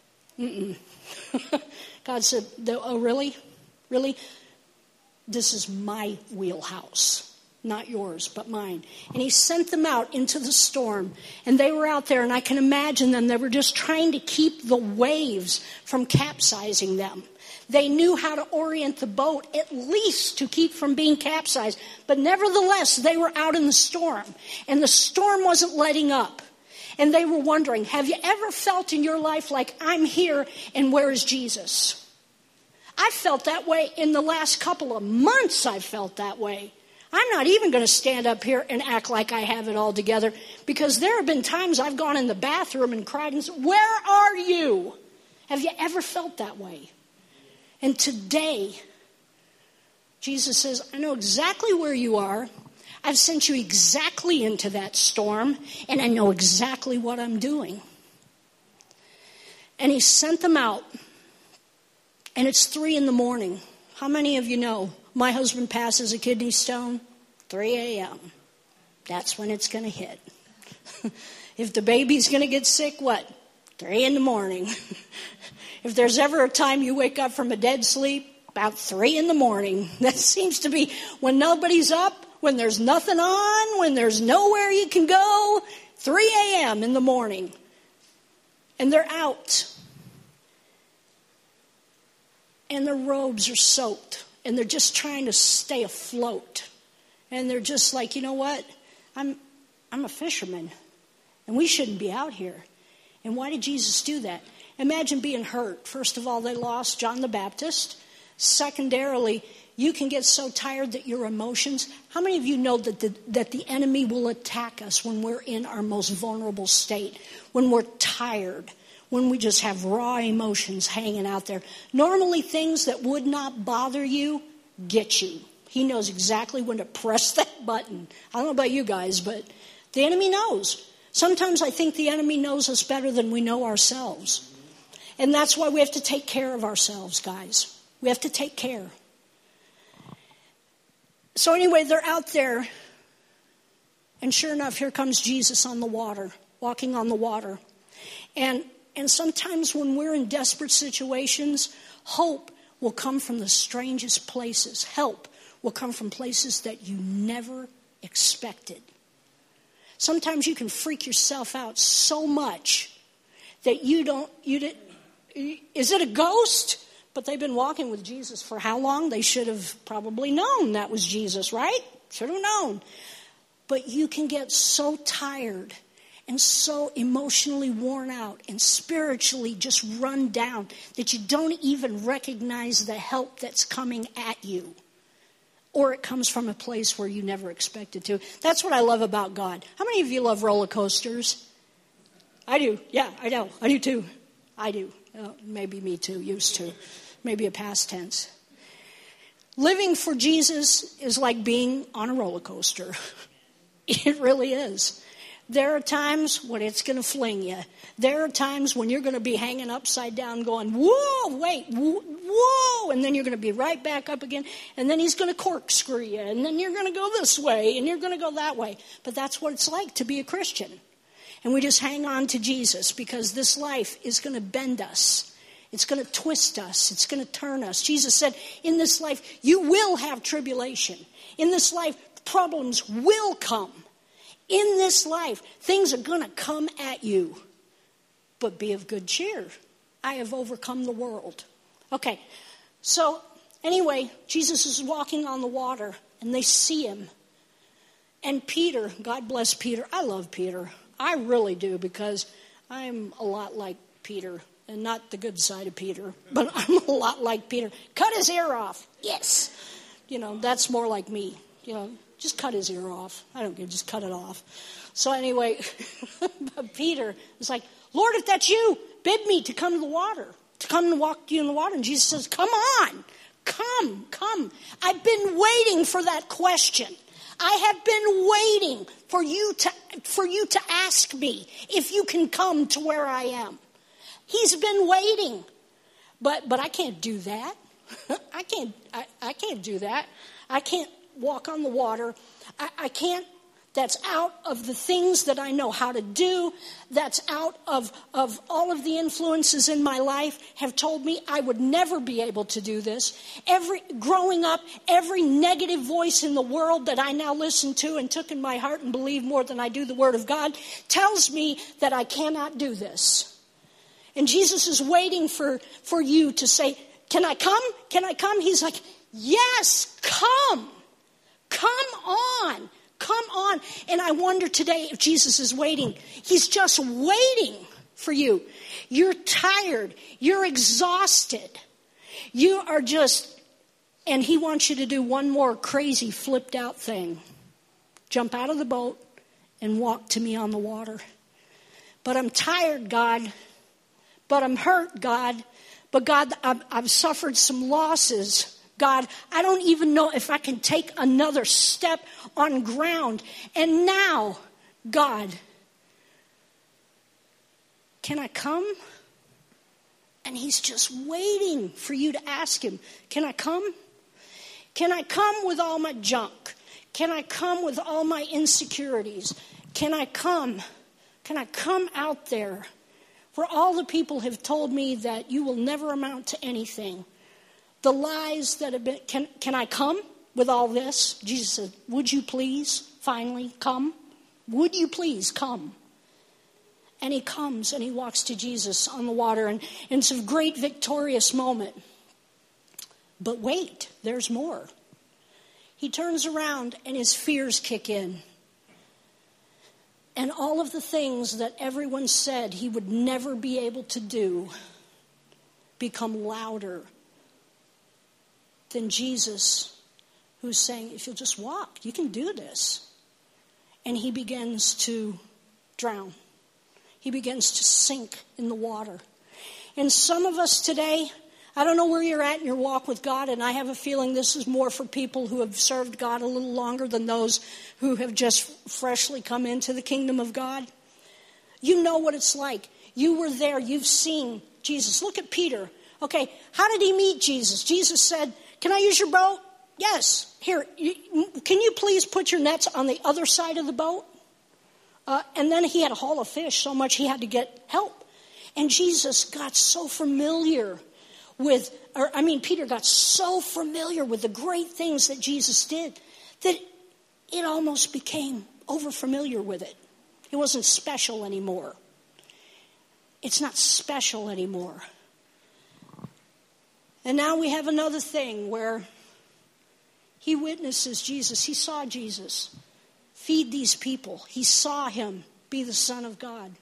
God said, oh, really? Really? This is my wheelhouse, not yours, but mine. And he sent them out into the storm. And they were out there, and I can imagine them. They were just trying to keep the waves from capsizing them. They knew how to orient the boat, at least to keep from being capsized. But nevertheless, they were out in the storm. And the storm wasn't letting up. And they were wondering, have you ever felt in your life like, I'm here, and where is Jesus? I felt that way in the last couple of months. I felt that way. I'm not even going to stand up here and act like I have it all together, because there have been times I've gone in the bathroom and cried and said, where are you? Have you ever felt that way? And today, Jesus says, I know exactly where you are. I've sent you exactly into that storm, and I know exactly what I'm doing. And he sent them out, and it's 3 a.m. How many of you know my husband passes a kidney stone? 3 a.m. That's when it's going to hit. If the baby's going to get sick, what? 3 a.m. If there's ever a time you wake up from a dead sleep, about 3 a.m. That seems to be when nobody's up, when there's nothing on, when there's nowhere you can go. 3 a.m. in the morning. And they're out. And their robes are soaked. And they're just trying to stay afloat. And they're just like, you know what? I'm a fisherman. And we shouldn't be out here. And why did Jesus do that? Imagine being hurt. First of all, they lost John the Baptist. Secondarily, you can get so tired that your emotions... How many of you know that the enemy will attack us when we're in our most vulnerable state? When we're tired. When we just have raw emotions hanging out there. Normally, things that would not bother you get you. He knows exactly when to press that button. I don't know about you guys, but the enemy knows. Sometimes I think the enemy knows us better than we know ourselves. And that's why we have to take care of ourselves, guys. We have to take care. So anyway, they're out there. And sure enough, here comes Jesus on the water, walking on the water. And sometimes when we're in desperate situations, hope will come from the strangest places. Help will come from places that you never expected. Sometimes you can freak yourself out so much that is it a ghost? But they've been walking with Jesus for how long? They should have probably known that was Jesus, right? Should have known. But you can get so tired and so emotionally worn out and spiritually just run down that you don't even recognize the help that's coming at you. Or it comes from a place where you never expected to. That's what I love about God. How many of you love roller coasters? I do. Yeah, I know. I do too. I do. Maybe me too. Used to. Maybe a past tense. Living for Jesus is like being on a roller coaster. It really is. There are times when it's going to fling you. There are times when you're going to be hanging upside down going, whoa, wait, whoa. And then you're going to be right back up again. And then he's going to corkscrew you. And then you're going to go this way. And you're going to go that way. But that's what it's like to be a Christian. And we just hang on to Jesus because this life is going to bend us. It's going to twist us. It's going to turn us. Jesus said, in this life, you will have tribulation. In this life, problems will come. In this life, things are going to come at you. But be of good cheer. I have overcome the world. Okay, so anyway, Jesus is walking on the water, and they see him. And Peter, God bless Peter. I love Peter. I really do, because I'm a lot like Peter. And not the good side of Peter, but I'm a lot like Peter. Cut his ear off. Yes. That's more like me. Just cut his ear off. I don't care, just cut it off. So anyway, Peter was like, Lord, if that's you, bid me to come to the water, to come and walk you in the water. And Jesus says, come on, Come, come. I've been waiting for that question. I have been waiting for you to ask me if you can come to where I am. He's been waiting. But I can't do that. I can't do that. I can't walk on the water. I can't. That's out of the things that I know how to do. That's out of all of the influences in my life have told me I would never be able to do this. Growing up, every negative voice in the world that I now listen to and took in my heart and believe more than I do the Word of God tells me that I cannot do this. And Jesus is waiting for you to say, can I come? Can I come? He's like, yes, come. Come on. Come on. And I wonder today if Jesus is waiting. He's just waiting for you. You're tired. You're exhausted. You are just, and he wants you to do one more crazy flipped out thing. Jump out of the boat and walk to me on the water. But I'm tired, God. But I'm hurt, God. But God, I've suffered some losses. God, I don't even know if I can take another step on ground. And now, God, can I come? And he's just waiting for you to ask him, can I come? Can I come with all my junk? Can I come with all my insecurities? Can I come? Can I come out there where all the people have told me that you will never amount to anything? The lies that have been, can I come with all this? Jesus said, would you please finally come? Would you please come? And he comes and he walks to Jesus on the water. And it's a great victorious moment. But wait, there's more. He turns around and his fears kick in. And all of the things that everyone said he would never be able to do become louder than Jesus, who's saying, if you'll just walk, you can do this. And he begins to drown. He begins to sink in the water. And some of us today, I don't know where you're at in your walk with God, and I have a feeling this is more for people who have served God a little longer than those who have just freshly come into the kingdom of God. You know what it's like. You were there. You've seen Jesus. Look at Peter. Okay, how did he meet Jesus? Jesus said, can I use your boat? Yes. Here, can you please put your nets on the other side of the boat? And then he had a haul of fish so much he had to get help. And Jesus got so familiar Peter got so familiar with the great things that Jesus did that it almost became over-familiar with it. It wasn't special anymore. It's not special anymore. And now we have another thing where he witnesses Jesus. He saw Jesus feed these people. He saw him be the Son of God.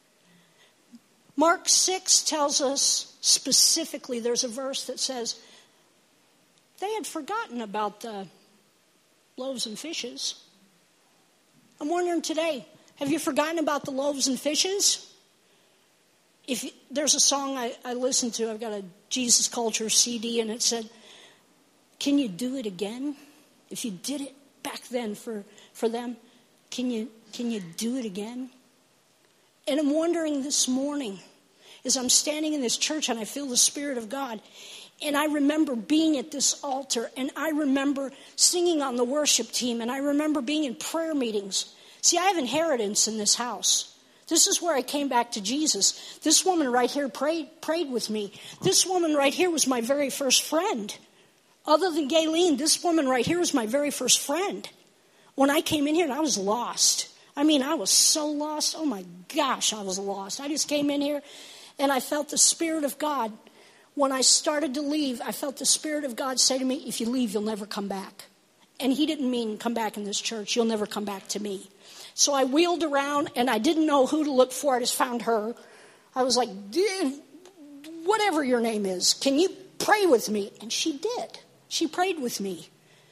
Mark 6 tells us specifically, there's a verse that says, they had forgotten about the loaves and fishes. I'm wondering today, have you forgotten about the loaves and fishes? There's a song I listened to, I've got a Jesus Culture CD, and it said, can you do it again? If you did it back then for them, can you do it again? And I'm wondering this morning, as I'm standing in this church and I feel the Spirit of God, and I remember being at this altar, and I remember singing on the worship team, and I remember being in prayer meetings. See, I have inheritance in this house. This is where I came back to Jesus. This woman right here prayed with me. This woman right here was my very first friend. Other than Gayleen, this woman right here was my very first friend. When I came in here, and I was lost. I was so lost. Oh my gosh, I was lost. I just came in here, and I felt the Spirit of God. When I started to leave, I felt the Spirit of God say to me, if you leave, you'll never come back. And he didn't mean come back in this church. You'll never come back to me. So I wheeled around, and I didn't know who to look for. I just found her. I was like, whatever your name is, can you pray with me? And she did. She prayed with me.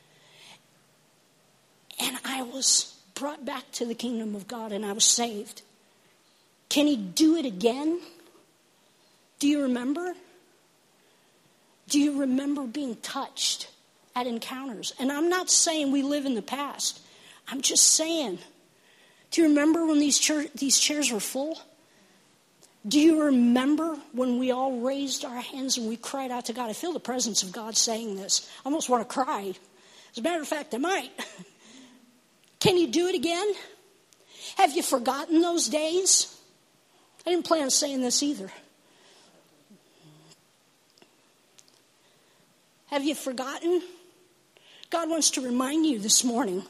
And I was brought back to the kingdom of God, and I was saved. Can he do it again? Do you remember? Do you remember being touched at encounters? And I'm not saying we live in the past. I'm just saying, do you remember when these chairs were full? Do you remember when we all raised our hands and we cried out to God? I feel the presence of God saying this. I almost want to cry. As a matter of fact, I might. Can you do it again? Have you forgotten those days? I didn't plan on saying this either. Have you forgotten? God wants to remind you this morning.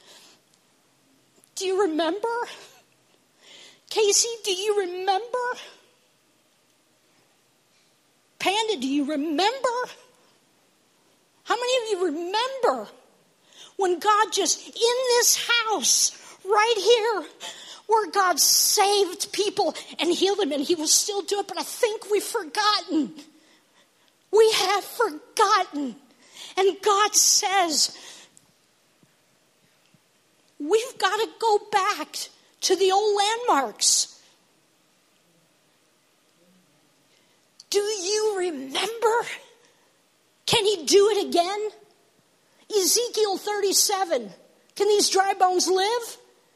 Do you remember? Casey, do you remember? Panda, do you remember? How many of you remember when God just, in this house, right here, where God saved people and healed them, and he will still do it, but I think we've forgotten. We have forgotten. And God says, we've got to go back to the old landmarks. Do you remember? Can he do it again? Ezekiel 37. Can these dry bones live?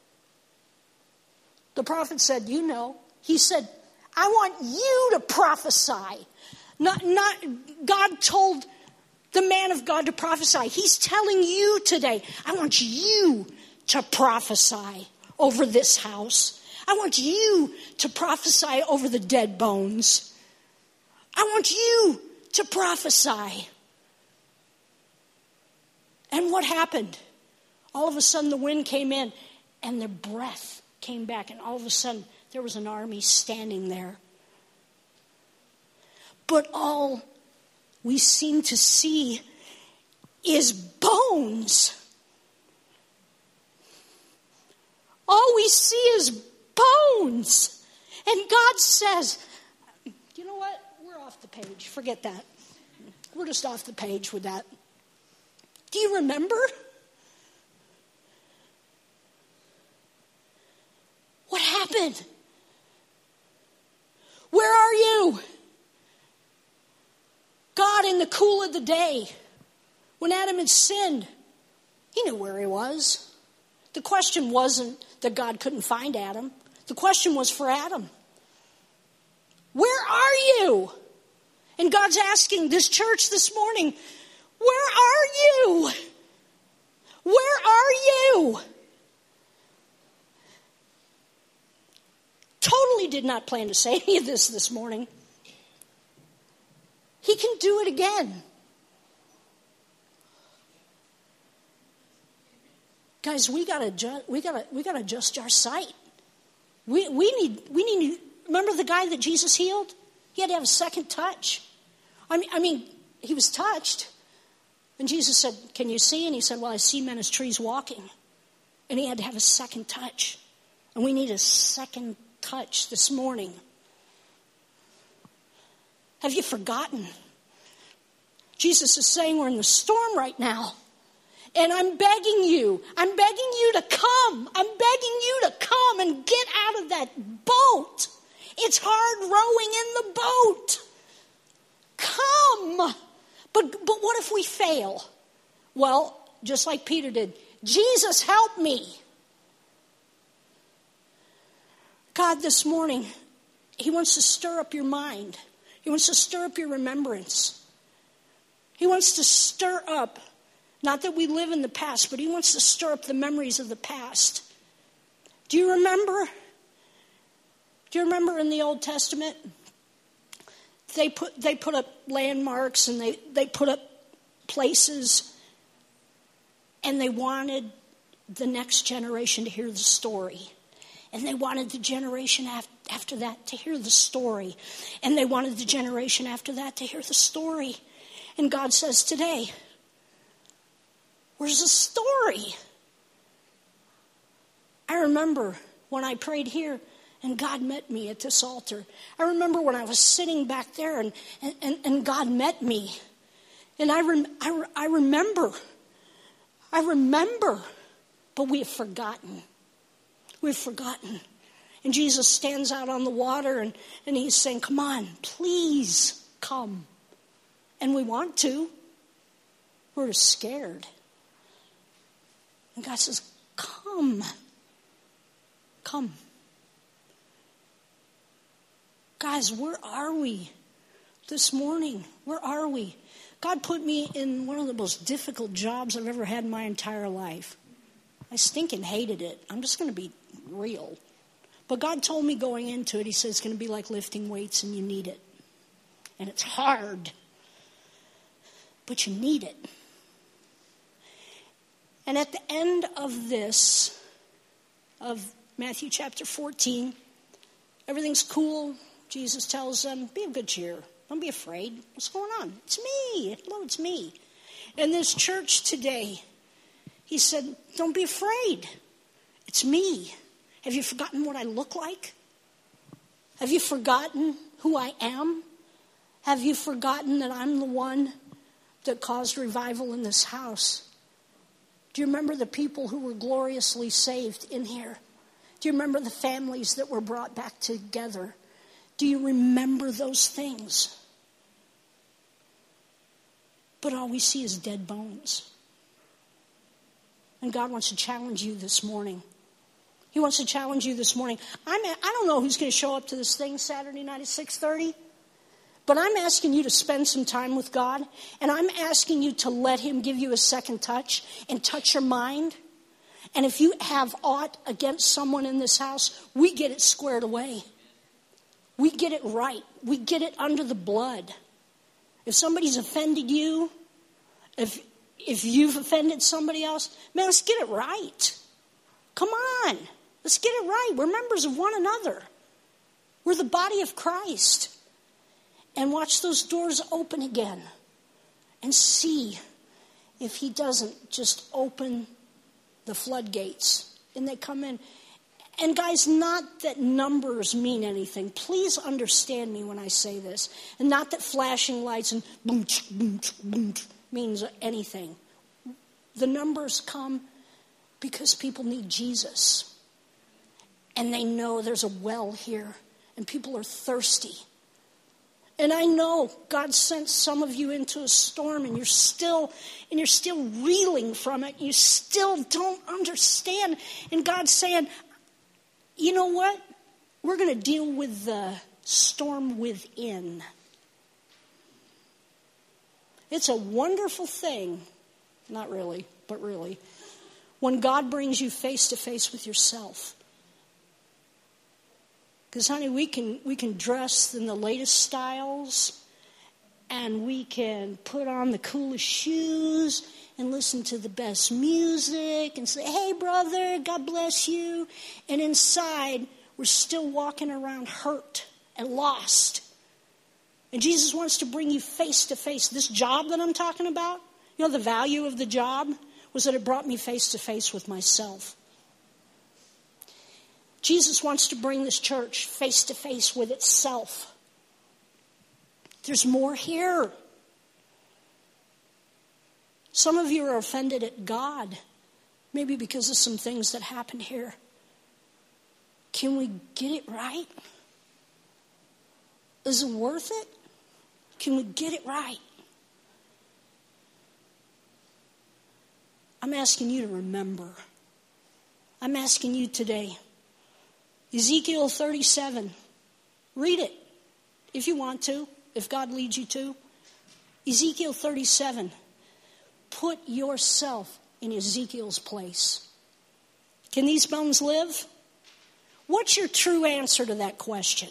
The prophet said, you know. He said, I want you to prophesy. Not God told the man of God to prophesy. He's telling you today, I want you to prophesy over this house. I want you to prophesy over the dead bones. I want you to prophesy. And what happened? All of a sudden the wind came in and their breath came back, and all of a sudden there was an army standing there. But all we seem to see is bones. All we see is bones. And God says, you know what? We're off the page. Forget that. We're just off the page with that. Do you remember? What happened? Where are you? God, in the cool of the day, when Adam had sinned, he knew where he was. The question wasn't that God couldn't find Adam. The question was for Adam. Where are you? And God's asking this church this morning, where are you? Where are you? Totally did not plan to say any of this morning. He can do it again. Guys, we gotta adjust our sight. We need. Remember the guy that Jesus healed? He had to have a second touch. I mean, he was touched, and Jesus said, "Can you see?" And he said, "Well, I see men as trees walking." And he had to have a second touch, and we need a second touch this morning. Have you forgotten? Jesus is saying we're in the storm right now. And I'm begging you to come. I'm begging you to come and get out of that boat. It's hard rowing in the boat. Come. But what if we fail? Well, just like Peter did, Jesus, help me. God, this morning, he wants to stir up your mind. He wants to stir up your remembrance. He wants to stir up, not that we live in the past, but he wants to stir up the memories of the past. Do you remember? Do you remember in the Old Testament? They put up landmarks and they put up places, and they wanted the next generation to hear the story. And they wanted the generation after that to hear the story. And they wanted the generation after that to hear the story. And God says today, where's the story? I remember when I prayed here and God met me at this altar. I remember when I was sitting back there and God met me. And I remember, but we have forgotten. We've forgotten. And Jesus stands out on the water and he's saying, come on, please come. And we want to. We're just scared. And God says, come. Come. Guys, where are we this morning? Where are we? God put me in one of the most difficult jobs I've ever had in my entire life. I stinking hated it. I'm just going to be real. But God told me going into it, he said, it's going to be like lifting weights and you need it. And it's hard. But you need it. And at the end of this, of Matthew chapter 14, everything's cool. Jesus tells them, be of good cheer. Don't be afraid. What's going on? It's me. Hello, it's me. In this church today, he said, don't be afraid. It's me. Have you forgotten what I look like? Have you forgotten who I am? Have you forgotten that I'm the one that caused revival in this house? Do you remember the people who were gloriously saved in here? Do you remember the families that were brought back together? Do you remember those things? But all we see is dead bones. And God wants to challenge you this morning. He wants to challenge you this morning. I don't know who's going to show up to this thing Saturday night at 6:30. But I'm asking you to spend some time with God. And I'm asking you to let him give you a second touch and touch your mind. And if you have aught against someone in this house, we get it squared away. We get it right. We get it under the blood. If somebody's offended you, if you've offended somebody else, man, let's get it right. Come on. Let's get it right. We're members of one another. We're the body of Christ. And watch those doors open again. And see if he doesn't just open the floodgates. And they come in. And guys, not that numbers mean anything. Please understand me when I say this. And not that flashing lights and boom, boom, boom means anything. The numbers come because people need Jesus. And they know there's a well here. And people are thirsty. And I know God sent some of you into a storm and you're still reeling from it. You still don't understand. And God's saying, you know what? We're going to deal with the storm within. It's a wonderful thing. Not really, but really. When God brings you face to face with yourself. Because, honey, we can dress in the latest styles, and we can put on the coolest shoes and listen to the best music and say, hey, brother, God bless you. And inside, we're still walking around hurt and lost. And Jesus wants to bring you face to face. This job that I'm talking about, you know, the value of the job was that it brought me face to face with myself. Jesus wants to bring this church face to face with itself. There's more here. Some of you are offended at God, maybe because of some things that happened here. Can we get it right? Is it worth it? Can we get it right? I'm asking you to remember. I'm asking you today. Ezekiel 37. Read it if you want to, if God leads you to. Ezekiel 37. Put yourself in Ezekiel's place. Can these bones live? What's your true answer to that question?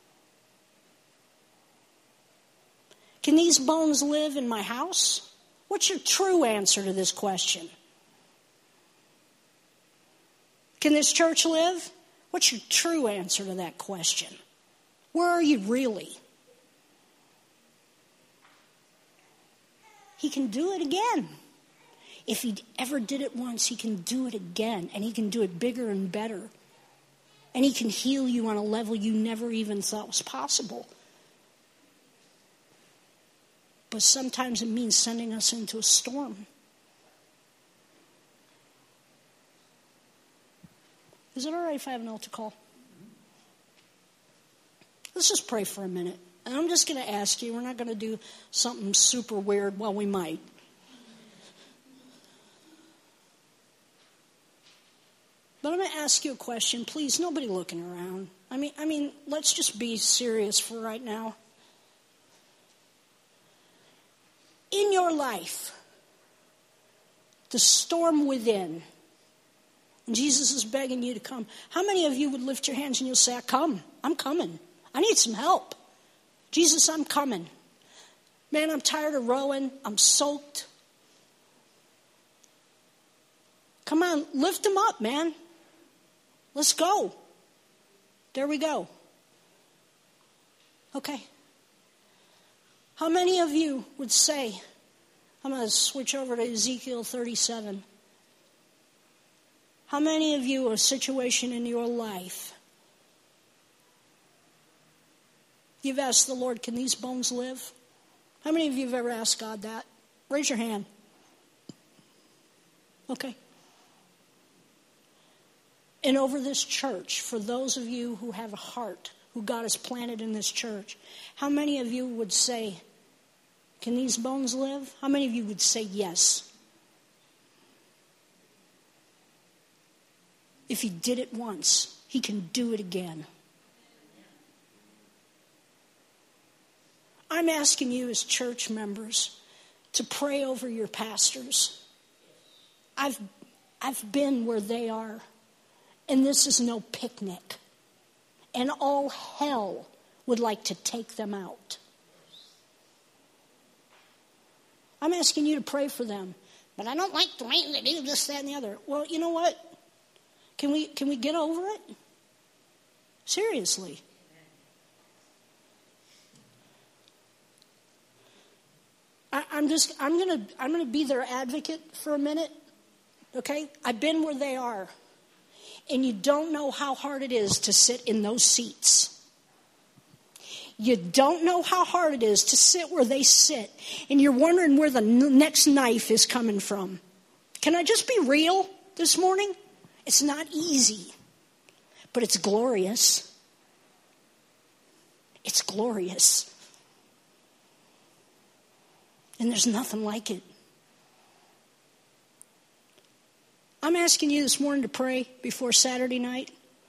Can these bones live in my house? What's your true answer to this question? Can this church live? What's your true answer to that question? Where are you really? He can do it again. If he ever did it once, he can do it again. And he can do it bigger and better. And he can heal you on a level you never even thought was possible. But sometimes it means sending us into a storm. Is it all right if I have an altar call? Let's just pray for a minute. And I'm just going to ask you, we're not going to do something super weird. Well, we might. But I'm going to ask you a question. Please, nobody looking around. I mean, let's just be serious for right now. In your life, the storm within, and Jesus is begging you to come. How many of you would lift your hands and you'll say, I'm coming. I need some help. Jesus, I'm coming. Man, I'm tired of rowing. I'm soaked. Come on, lift them up, man. Let's go. There we go. Okay. How many of you would say, I'm going to switch over to Ezekiel 37. How many of you, a situation in your life, you've asked the Lord, can these bones live? How many of you have ever asked God that? Raise your hand. Okay. And over this church, for those of you who have a heart, who God has planted in this church, how many of you would say, can these bones live? How many of you would say yes? If he did it once, he can do it again. I'm asking you as church members to pray over your pastors. I've been where they are. And this is no picnic. And all hell would like to take them out. I'm asking you to pray for them. But I don't like the way they do this, that, and the other. Well, you know what? Can we get over it? Seriously. I'm gonna be their advocate for a minute. Okay? I've been where they are. And you don't know how hard it is to sit in those seats. You don't know how hard it is to sit where they sit. And you're wondering where the next knife is coming from. Can I just be real this morning? It's not easy. But it's glorious. It's glorious. And there's nothing like it. I'm asking you this morning to pray before Saturday night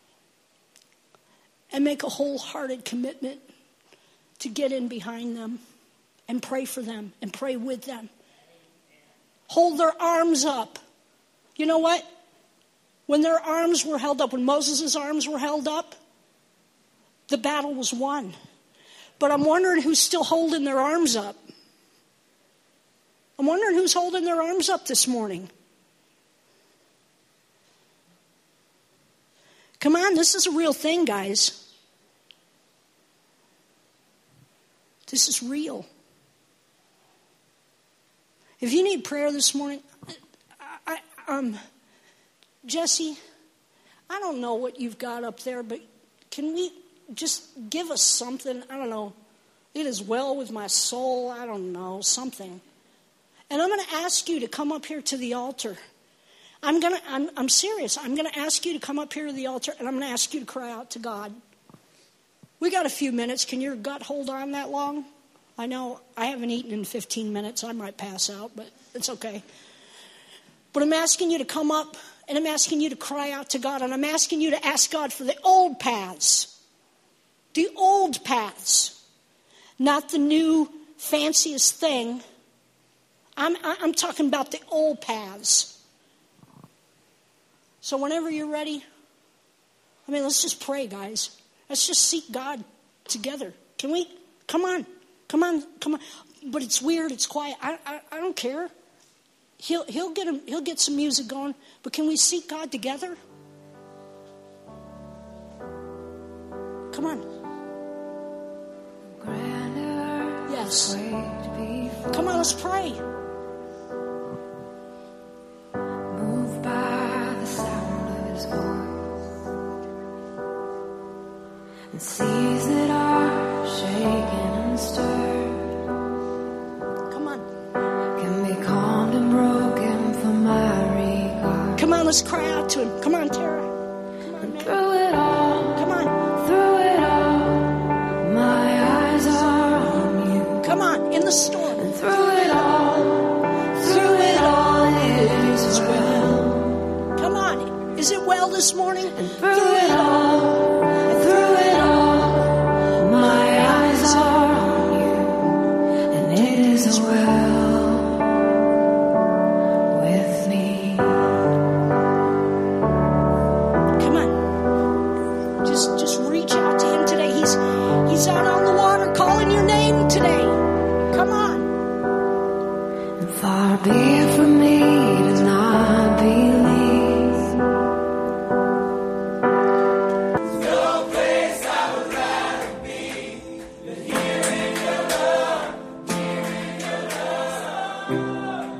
and make a wholehearted commitment to get in behind them and pray for them and pray with them. Hold their arms up. You know what? When their arms were held up, when Moses' arms were held up, the battle was won. But I'm wondering who's still holding their arms up. I'm wondering who's holding their arms up this morning. Come on, this is a real thing, guys. This is real. If you need prayer this morning, Jesse, I don't know what you've got up there, but can we just give us something? I don't know. It is well with my soul. I don't know, something. And I'm going to ask you to come up here to the altar. I'm serious. I'm going to ask you to come up here to the altar, and I'm going to ask you to cry out to God. We got a few minutes. Can your gut hold on that long? I know I haven't eaten in 15 minutes. I might pass out, but it's okay. But I'm asking you to come up, and I'm asking you to cry out to God, and I'm asking you to ask God for the old paths. The old paths. Not the new, fanciest thing. I'm talking about the old paths. So whenever you're ready, let's just pray, guys. Let's just seek God together. Can we? Come on. But it's weird. It's quiet. I don't care. He'll get some music going. But can we seek God together? Come on. Yes. Come on, let's pray. And seas that are shaken and stirred. Come on. Can be calmed and broken for my regard. Come on, let's cry out to him. Come on, Tara. Come on, and through it all. Come on. Through it all. My eyes are this morning? And through it all, my eyes are on you, and it is well with me. Come on. Just reach out to him today. He's out on the water calling your name today. Come on. And far be it from me to not believe. No place I would rather be than here in your love, here in your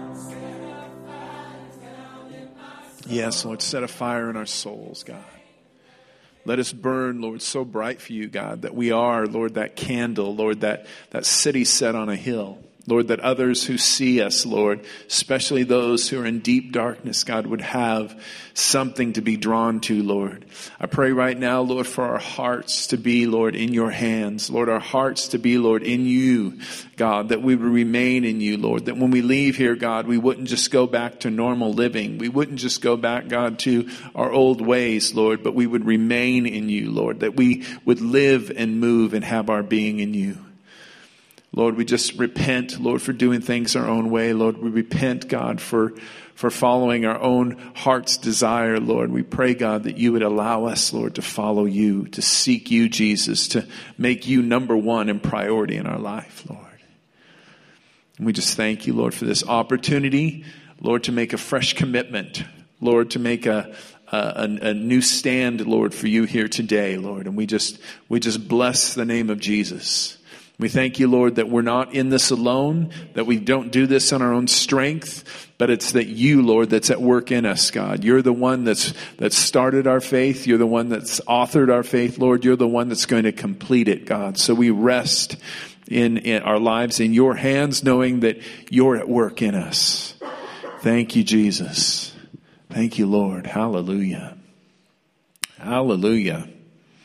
love. Yes, Lord, set a fire in our souls, God. Let us burn, Lord, so bright for you, God, that we are, Lord, that candle, Lord, that city set on a hill. Lord, that others who see us, Lord, especially those who are in deep darkness, God, would have something to be drawn to, Lord. I pray right now, Lord, for our hearts to be, Lord, in your hands. Lord, our hearts to be, Lord, in you, God, that we would remain in you, Lord. That when we leave here, God, we wouldn't just go back to normal living. We wouldn't just go back, God, to our old ways, Lord, but we would remain in you, Lord. That we would live and move and have our being in you. Lord, we just repent, Lord, for doing things our own way. Lord, we repent, God, for following our own heart's desire, Lord. We pray, God, that you would allow us, Lord, to follow you, to seek you, Jesus, to make you number one and priority in our life, Lord. And we just thank you, Lord, for this opportunity, Lord, to make a fresh commitment, Lord, to make a new stand, Lord, for you here today, Lord. And we just bless the name of Jesus. We thank you, Lord, that we're not in this alone, that we don't do this on our own strength, but it's that you, Lord, that's at work in us, God. You're the one that's started our faith. You're the one that's authored our faith, Lord. You're the one that's going to complete it, God. So we rest in our lives in your hands, knowing that you're at work in us. Thank you, Jesus. Thank you, Lord. Hallelujah. Hallelujah.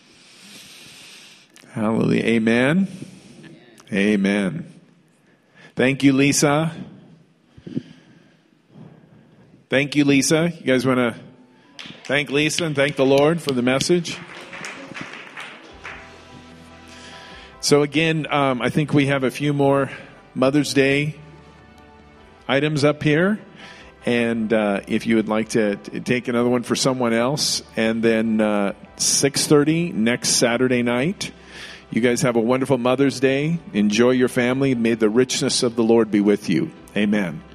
Hallelujah. Amen. Amen. Thank you, Lisa. Thank you, Lisa. You guys want to thank Lisa and thank the Lord for the message? So again, I think we have a few more Mother's Day items up here. And if you would like to take another one for someone else. And then 6:30 next Saturday night. You guys have a wonderful Mother's Day. Enjoy your family. May the richness of the Lord be with you. Amen.